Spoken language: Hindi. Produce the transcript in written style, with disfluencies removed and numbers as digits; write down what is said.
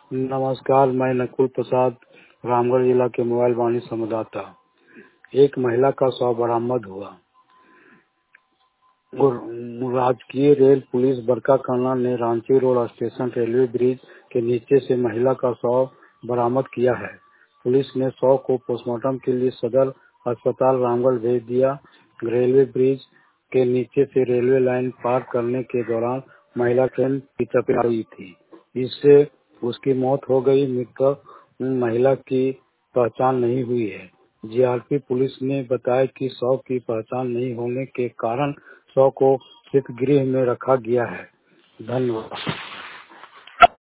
नमस्कार, मैं नकुल प्रसाद, रामगढ़ जिला के मोबाइल वाणी संवाददाता। एक महिला का शव बरामद हुआ। राजकीय रेल पुलिस बरकाकाना ने Ranchi road station railway bridge के नीचे से महिला का शव बरामद किया है। पुलिस ने शव को पोस्टमार्टम के लिए सदर अस्पताल रामगढ़ भेज दिया। रेलवे ब्रिज के नीचे से रेलवे लाइन पार करने के दौरान महिला ट्रेन की चपेट आई थी, इससे उसकी मौत हो गई। मृतक महिला की पहचान नहीं हुई है। जीआरपी पुलिस ने बताया कि शव की पहचान नहीं होने के कारण शव को शीतगृह में रखा गया है। धन्यवाद।